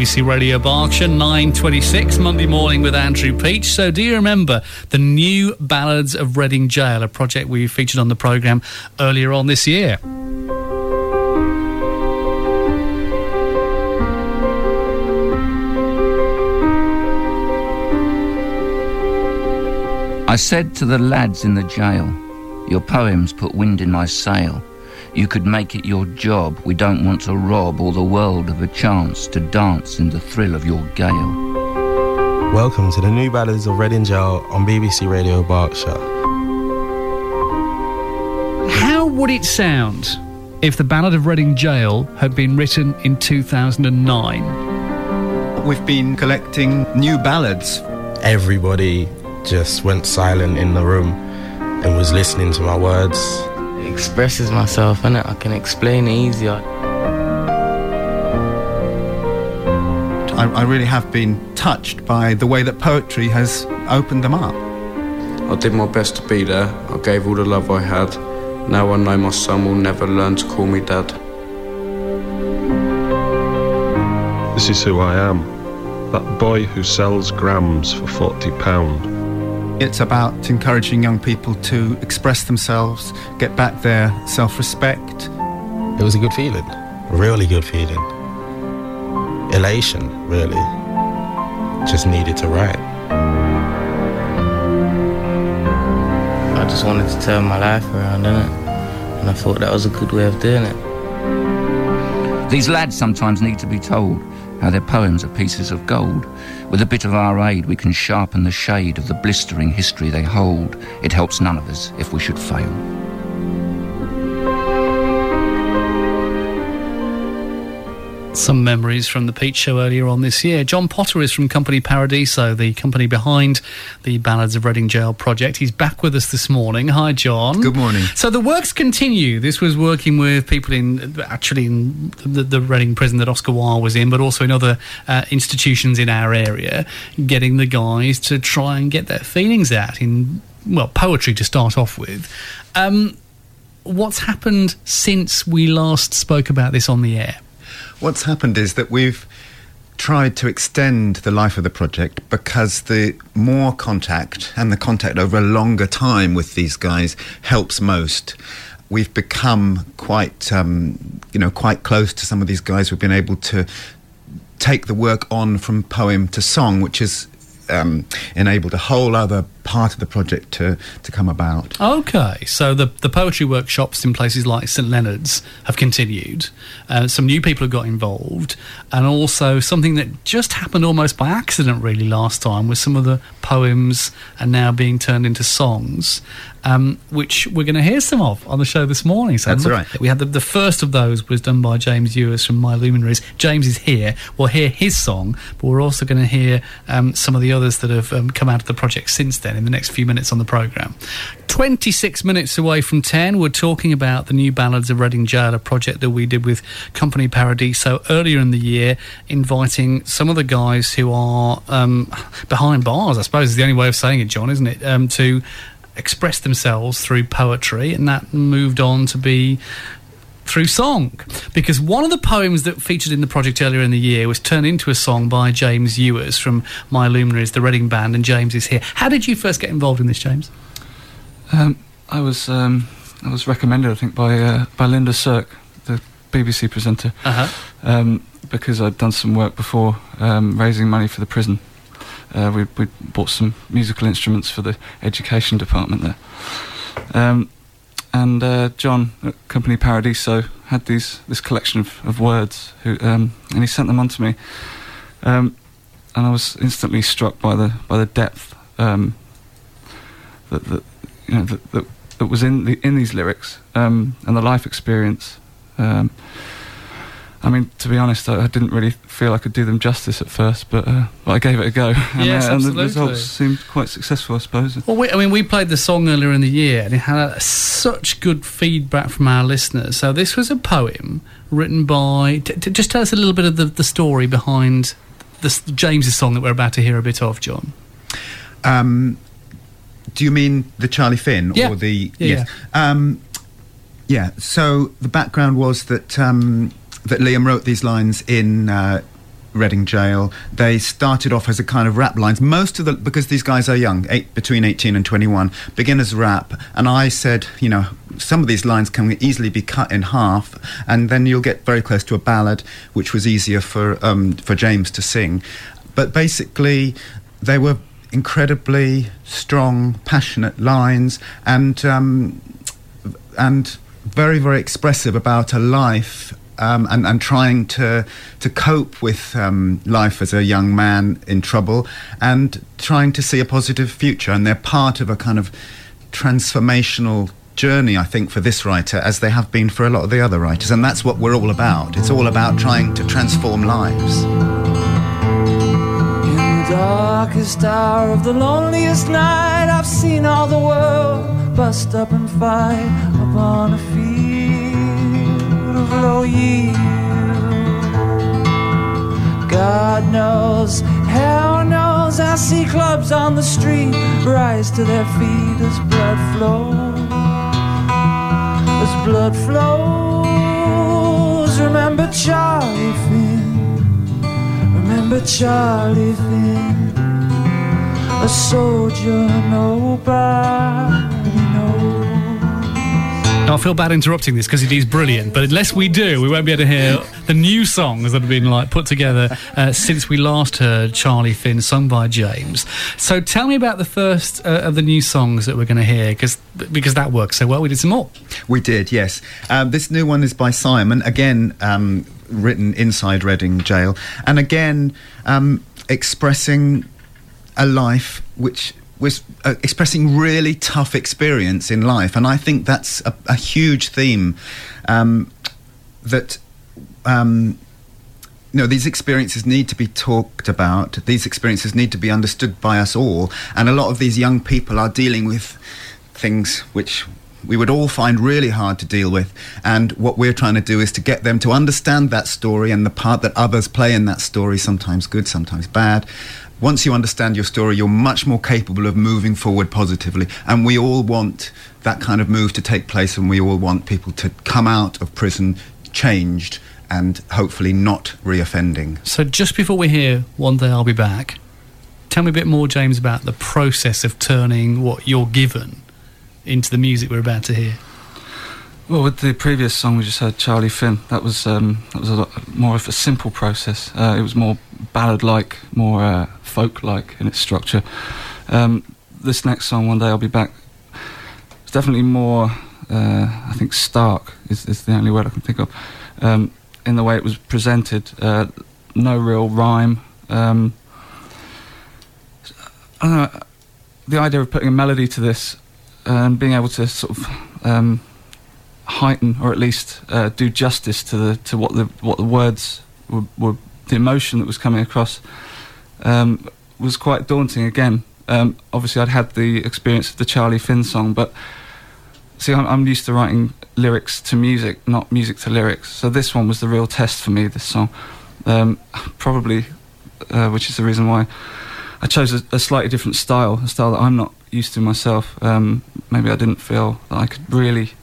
BBC Radio Berkshire, 9:26, Monday morning with Andrew Peach. So do you remember the new Ballads of Reading Gaol, a project we featured on the programme earlier on this year? I said to the lads in the jail, your poems put wind in my sail. You could make it your job. We don't want to rob all the world of a chance to dance in the thrill of your gale. Welcome to the new Ballads of Reading Gaol on BBC Radio Berkshire. How would it sound if the Ballad of Reading Gaol had been written in 2009? We've been collecting new ballads. Everybody just went silent in the room and was listening to my words. It expresses myself, innit? I can explain it easier. I really have been touched by the way that poetry has opened them up. I did my best to be there. I gave all the love I had. Now I know my son will never learn to call me dad. This is who I am. That boy who sells grams for £40. It's about encouraging young people to express themselves, get back their self-respect. It was a good feeling, a really good feeling. Elation, really. Just needed to write. I just wanted to turn my life around, innit? And I thought that was a good way of doing it. These lads sometimes need to be told how their poems are pieces of gold. With a bit of our aid, we can sharpen the shade of the blistering history they hold. It helps none of us if we should fail. Some memories from the Peach Show earlier on this year. John Potter is from Company Paradiso, the company behind the Ballads of Reading Gaol project. He's back with us this morning. Hi, John. Good morning. So the works continue. This was working with people in the Reading prison that Oscar Wilde was in, but also in other institutions in our area, getting the guys to try and get their feelings out in, well, poetry to start off with. What's happened since we last spoke about this on the air? What's happened is that we've tried to extend the life of the project because the more contact and the contact over a longer time with these guys helps most. We've become quite close to some of these guys. We've been able to take the work on from poem to song, which has enabled a whole other part of the project to come about. Okay, so the poetry workshops in places like St Leonard's have continued. Some new people have got involved, and also something that just happened almost by accident really last time was some of the poems are now being turned into songs, which we're going to hear some of on the show this morning. So that's right. We had the first of those was done by James Ewers from My Luminaries. James is here. We'll hear his song, but we're also going to hear some of the others that have come out of the project since then in the next few minutes on the programme. 26 minutes away from 10, we're talking about the new Ballads of Reading Gaol, a project that we did with Company Paradiso earlier in the year, inviting some of the guys who are behind bars, I suppose is the only way of saying it, John, isn't it, to express themselves through poetry, and that moved on to be through song, because one of the poems that featured in the project earlier in the year was turned into a song by James Ewers from My Luminaries, the Reading band, and James is here. How did you first get involved in this, James? I was recommended, I think, by Linda Cirk, the BBC presenter, because I'd done some work before raising money for the prison. We bought some musical instruments for the education department there. And John at Company Paradiso had this collection of words, and he sent them on to me, and I was instantly struck by the depth that was in these lyrics, and the life experience. I mean, to be honest, I didn't really feel I could do them justice at first, but I gave it a go. Yes, and absolutely. the results seemed quite successful, I suppose. Well, we played the song earlier in the year, and it had such good feedback from our listeners. So this was a poem written by... just tell us a little bit of the story behind James's song that we're about to hear a bit of, John. Do you mean the Charlie Finn? Yeah. Or the... Yeah. Yes. So the background was that... that Liam wrote these lines in Reading Jail. They started off as a kind of rap lines. Because these guys are young, between 18 and 21, beginners rap. And I said, you know, some of these lines can easily be cut in half, and then you'll get very close to a ballad, which was easier for James to sing. But basically, they were incredibly strong, passionate lines, and very, very expressive about a life. And trying to cope with life as a young man in trouble, and trying to see a positive future. And they're part of a kind of transformational journey, I think, for this writer, as they have been for a lot of the other writers. And that's what we're all about. It's all about trying to transform lives. In the darkest hour of the loneliest night, I've seen all the world bust up and fight upon a field of low yield. God knows, hell knows, I see clubs on the street rise to their feet as blood flows. As blood flows, remember Charlie Finn. Remember Charlie Finn, a soldier nobody knows. I feel bad interrupting this because it is brilliant, but unless we do, we won't be able to hear the new songs that have been put together since we last heard Charlie Finn, sung by James. So tell me about the first of the new songs that we're going to hear, because that worked so well. We did some more. We did, yes. This new one is by Simon, again written inside Reading Jail, and again expressing a life which was expressing really tough experience in life. And I think that's a huge theme, that these experiences need to be talked about. These experiences need to be understood by us all. And a lot of these young people are dealing with things which we would all find really hard to deal with. And what we're trying to do is to get them to understand that story and the part that others play in that story, sometimes good, sometimes bad. Once you understand your story, you're much more capable of moving forward positively. And we all want that kind of move to take place, and we all want people to come out of prison changed and hopefully not reoffending. So just before we hear One Day I'll Be Back, tell me a bit more, James, about the process of turning what you're given into the music we're about to hear. Well, with the previous song we just heard, Charlie Finn, that was a lot more of a simple process. It was more ballad-like, more folk-like in its structure. This next song, One Day I'll Be Back, it's definitely more, I think, stark is the only word I can think of, in the way it was presented. No real rhyme. I don't know, the idea of putting a melody to this and being able to sort of heighten, or at least do justice to what the words were, the emotion that was coming across, was quite daunting again. Obviously I'd had the experience of the Charlie Finn song, but see, I'm used to writing lyrics to music, not music to lyrics, so this one was the real test for me, this song. Probably, which is the reason why I chose a slightly different style, a style that I'm not used to myself. Maybe I didn't feel that I could really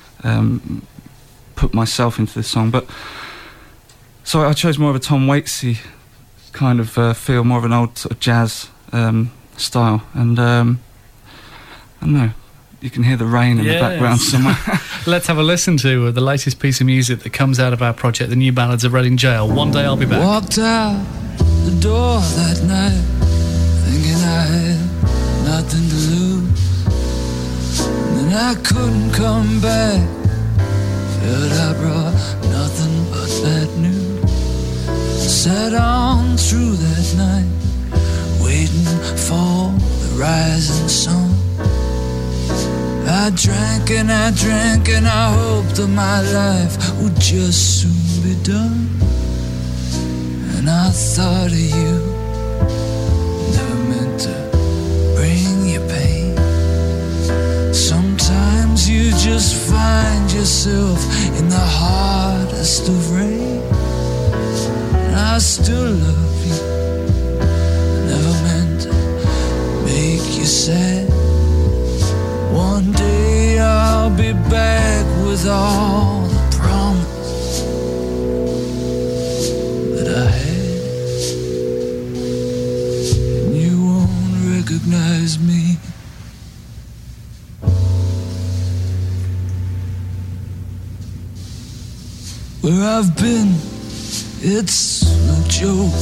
put myself into this song, but so I chose more of a Tom Waitsy kind of feel, more of an old sort of jazz style, and I don't know, you can hear the rain in the background somewhere. Let's have a listen to the latest piece of music that comes out of our project, the New Ballads of Reading Jail. One Day I'll Be Back. Walked out the door that night, thinking I had nothing to lose, and then I couldn't come back. Felt I brought nothing but bad news. Sat on through that night, waiting for the rising sun. I drank and I drank and I hoped that my life would just soon be done. And I thought of you, never meant to bring you pain. Sometimes you just find yourself in the hardest of rain. And I still love you, never meant to make you sad. One day I'll be back with all the promise that I had. where I've been, it's no joke.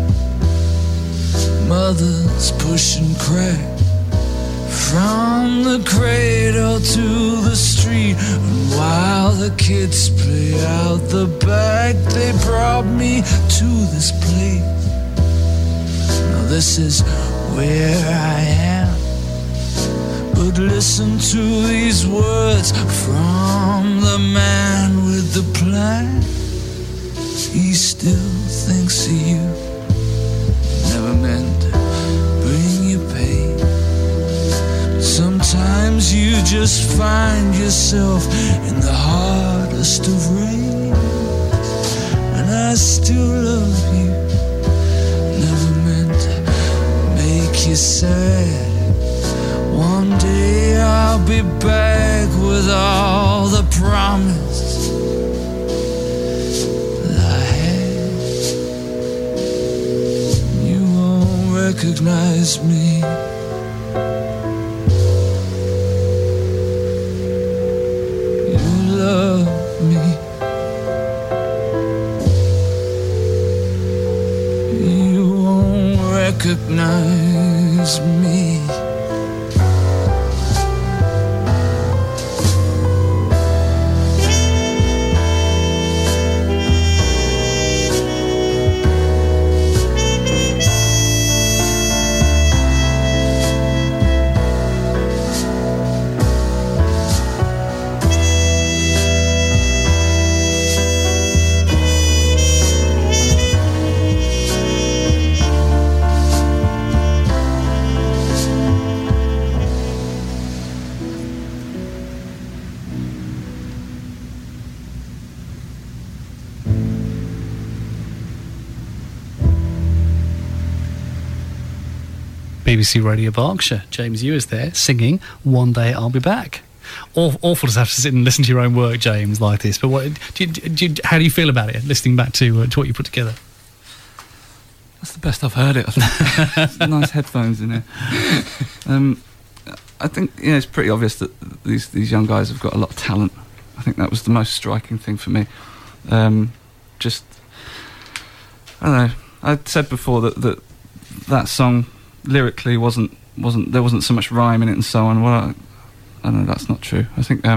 Mother's pushing crack from the cradle to the street, and while the kids play out the back, they brought me to this place. Now this is where I am, but listen to these words from the man with the plan. He still thinks of you, never meant to bring you pain. Sometimes you just find yourself in the hardest of rain, and I still love you, never meant to make you sad. One day I'll be back with all the promise that I had. You won't recognize me. Love me. You won't recognize me. BBC Radio Berkshire. James Ewers there singing One Day I'll Be Back. Awful to have to sit and listen to your own work, James, like this. But how do you feel about it, listening back to what you put together? That's the best I've heard it. Nice headphones in here. I think it's pretty obvious that these young guys have got a lot of talent. I think that was the most striking thing for me. I don't know. I said before that song lyrically there wasn't so much rhyme in it and so on. Well, I don't know, that's not true. I think I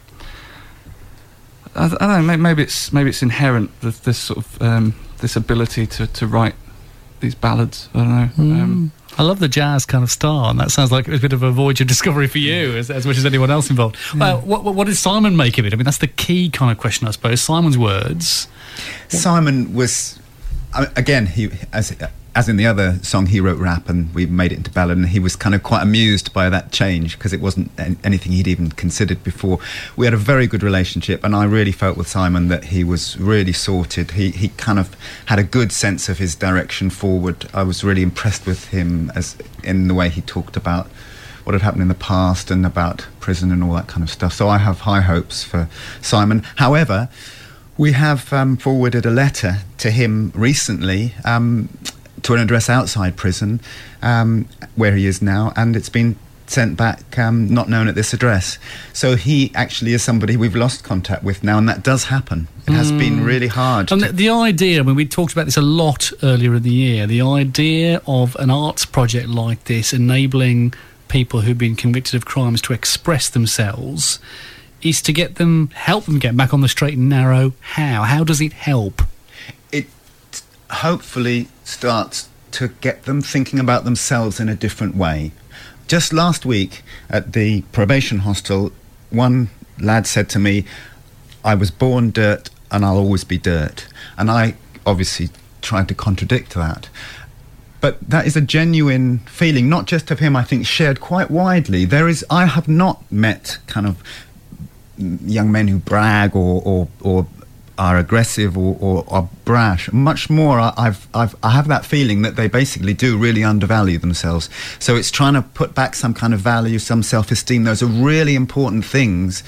don't know, maybe it's inherent, this sort of this ability to write these ballads. I don't know. I love the jazz kind of style, and that sounds like a bit of a voyage of discovery for you, as much as anyone else involved. Yeah. Well, what did Simon make of it? I mean, that's the key kind of question, I suppose. Simon's words. Simon was, again, he as in the other song, he wrote rap and we made it into ballad, and he was kind of quite amused by that change because it wasn't anything he'd even considered before. We had a very good relationship, and I really felt with Simon that he was really sorted. He kind of had a good sense of his direction forward. I was really impressed with him as in the way he talked about what had happened in the past and about prison and all that kind of stuff. So I have high hopes for Simon. However, we have forwarded a letter to him recently to an address outside prison, where he is now, and it's been sent back not known at this address. So he actually is somebody we've lost contact with now, and that does happen. It has been really hard. And the idea, I mean, we talked about this a lot earlier in the year, the idea of an arts project like this enabling people who've been convicted of crimes to express themselves is to help them get back on the straight and narrow. How does it help? It hopefully starts to get them thinking about themselves in a different way. Just last week at the probation hostel, one lad said to me, "I was born dirt and I'll always be dirt." And I obviously tried to contradict that. But that is a genuine feeling, not just of him, I think, shared quite widely. I have not met kind of young men who brag or are aggressive or are brash. Much more, I have that feeling that they basically do really undervalue themselves. So it's trying to put back some kind of value, some self-esteem. Those are really important things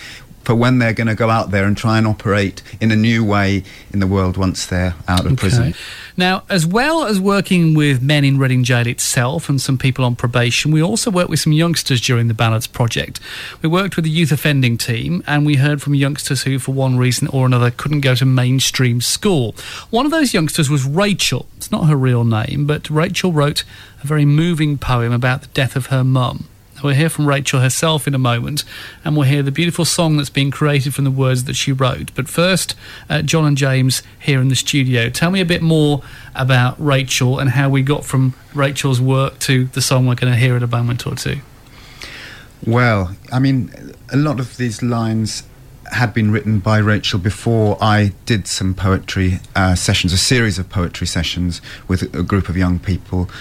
for when they're going to go out there and try and operate in a new way in the world once they're out of prison. Now, as well as working with men in Reading Jail itself and some people on probation, we also worked with some youngsters during the Ballads project. We worked with the youth offending team, and we heard from youngsters who, for one reason or another, couldn't go to mainstream school. One of those youngsters was Rachel. It's not her real name, but Rachel wrote a very moving poem about the death of her mum. We'll hear from Rachel herself in a moment, and we'll hear the beautiful song that's been created from the words that she wrote. But first, John and James here in the studio. Tell me a bit more about Rachel and how we got from Rachel's work to the song we're going to hear in a moment or two. Well, I mean, a lot of these lines had been written by Rachel before I did some poetry sessions, a series of poetry sessions with a group of young people.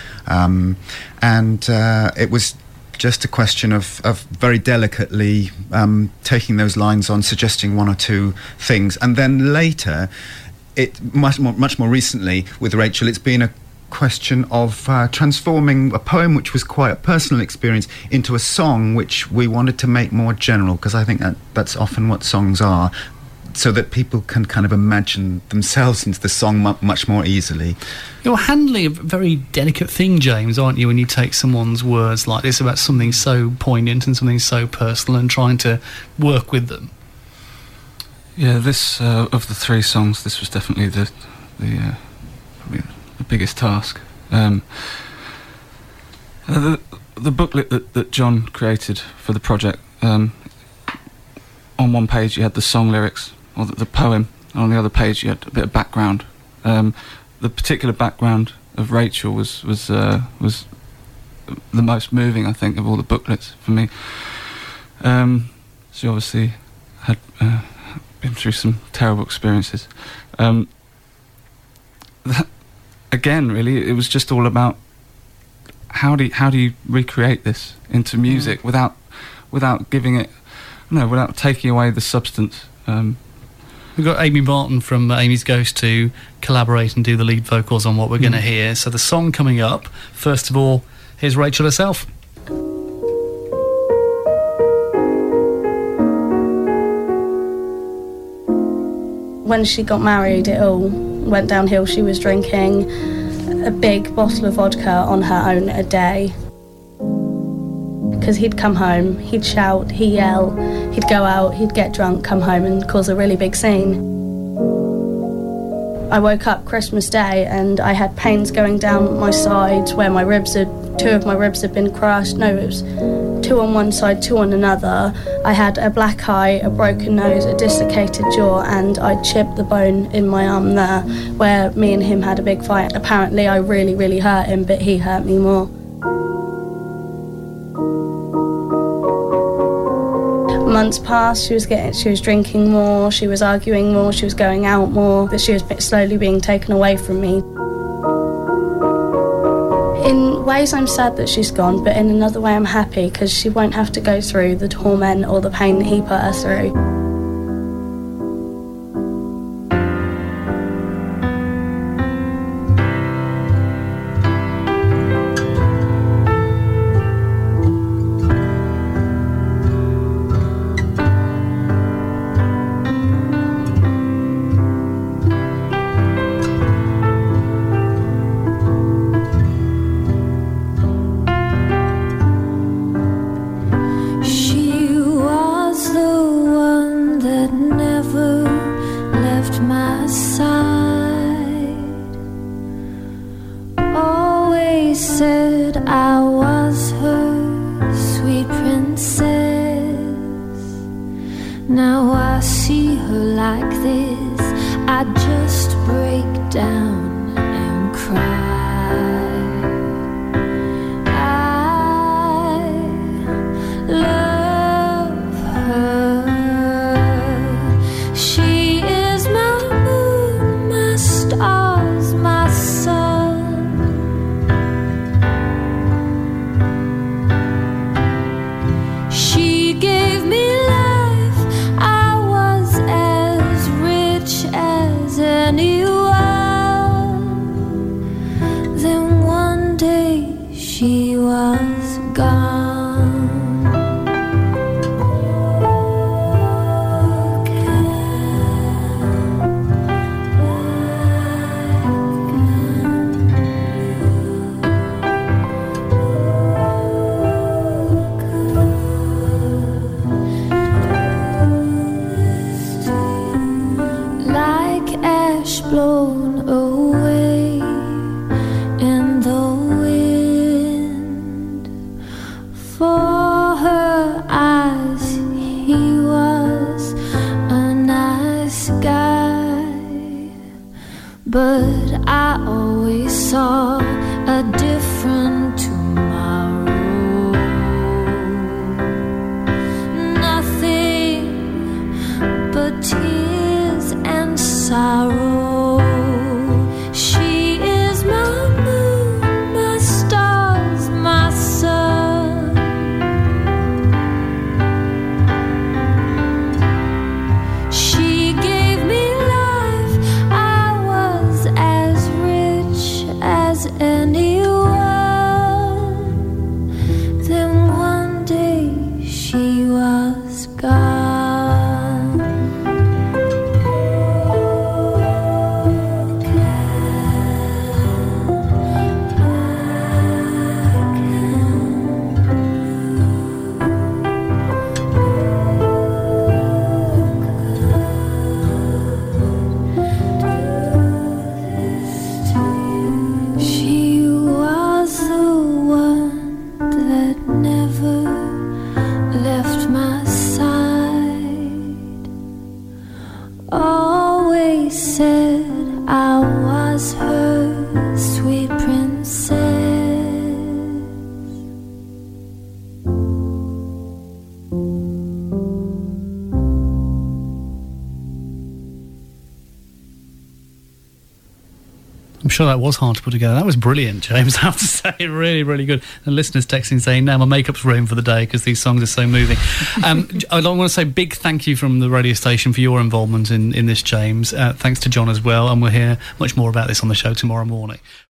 It was just a question of very delicately taking those lines on, suggesting one or two things. And then later, much more recently with Rachel, it's been a question of transforming a poem which was quite a personal experience into a song which we wanted to make more general, because I think that's often what songs are, so that people can kind of imagine themselves into the song much more easily. You're handling a very delicate thing, James, aren't you, when you take someone's words like this about something so poignant and something so personal and trying to work with them? Yeah, this of the three songs, this was definitely probably the biggest task. The booklet that John created for the project, on one page you had the song lyrics, or the poem, and on the other page you had a bit of background. The particular background of Rachel was the most moving, I think, of all the booklets for me. She obviously had been through some terrible experiences. Again, really, it was just all about how do you recreate this into music without giving it, without taking away the substance. We've got Amy Martin from Amy's Ghost to collaborate and do the lead vocals on what we're going to hear. So the song coming up, first of all, here's Rachel herself. When she got married, it all went downhill. She was drinking a big bottle of vodka on her own a day. Because he'd come home, he'd shout, he'd yell, he'd go out, he'd get drunk, come home and cause a really big scene. I woke up Christmas Day and I had pains going down my sides where two of my ribs had been crushed. No, it was two on one side, two on another. I had a black eye, a broken nose, a dislocated jaw, and I chipped the bone in my arm there where me and him had a big fight. Apparently I really, really hurt him, but he hurt me more. Months passed, she was drinking more, she was arguing more, she was going out more, but she was slowly being taken away from me. In ways I'm sad that she's gone, but in another way I'm happy because she won't have to go through the torment or the pain that he put her through. Then but I always saw a different tomorrow. Nothing but tears and sorrow. She is my moon, my stars, my sun. She gave me life, I was as rich as anyone. Then one day she was gone. She was the one that never left my side. Always said I was her sweet princess. I'm sure that was hard to put together. That was brilliant, James. I have to say, really, really good. And listeners texting saying, now my makeup's ruined for the day because these songs are so moving. I want to say big thank you from the radio station for your involvement in this, James. Thanks to John as well. And we'll hear much more about this on the show tomorrow morning.